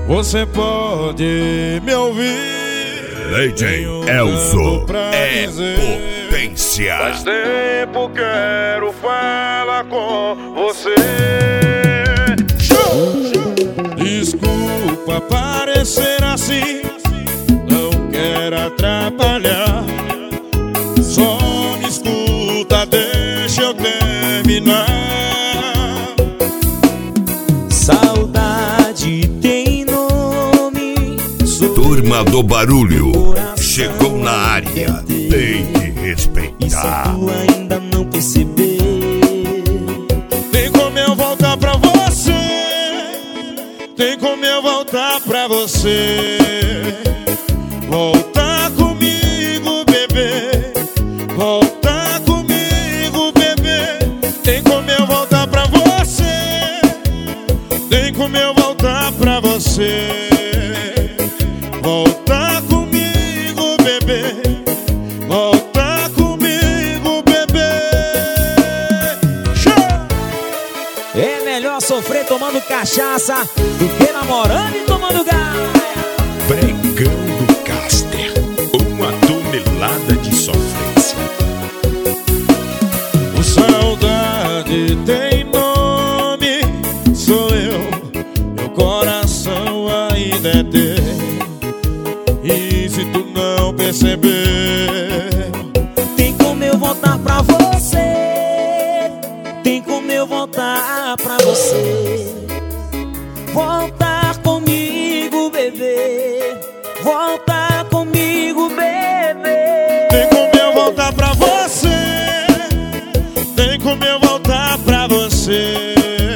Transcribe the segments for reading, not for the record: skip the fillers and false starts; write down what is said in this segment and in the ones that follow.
Você pode me ouvir. DJ Elzo é potência. Faz tempo quero falar com você. Desculpa parecer assim, não quero atrapalhar. Só me escuta, deixa eu terminar. Saudade tem nome. Turma do Barulho chegou na área, tem que respeitar. Isso tu ainda não percebeu. Tem como eu voltar pra você. Tem como eu voltar pra você. Voltar comigo, bebê. Voltar comigo, bebê. Tem como eu voltar pra você. Tem como eu voltar pra você. Voltar comigo, bebê. Voltar comigo, bebê. Show! É melhor sofrer tomando cachaça do que namorando e tomando gaia. Pregão do Caster, 1 tonelada de sofrência. O saudade tem nome, sou eu. Meu coração ainda é teu. E se tu não perceber, tem como eu voltar pra você. Tem como eu voltar pra você. Voltar comigo, bebê. Voltar comigo, bebê. tem como eu voltar pra você. Tem como eu voltar pra você.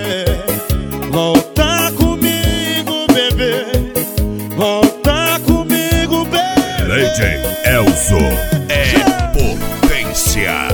Voltar comigo, bebê. Voltar comigo, bebê. DJ Elzo é potência.